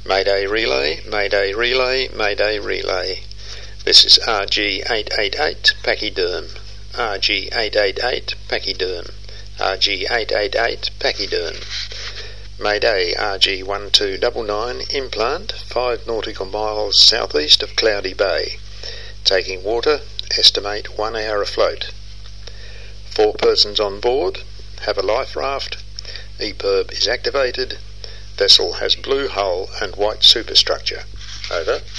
Mayday relay, mayday relay, mayday relay. This is RG888 Pachyderm. RG888 Pachyderm. RG888 Pachyderm. Mayday RG1299 implant 5 nautical miles southeast of Cloudy Bay. Taking water, estimate 1 hour afloat. 4 persons on board, have a life raft, EPIRB is activated, vessel has blue hull and white superstructure. Over.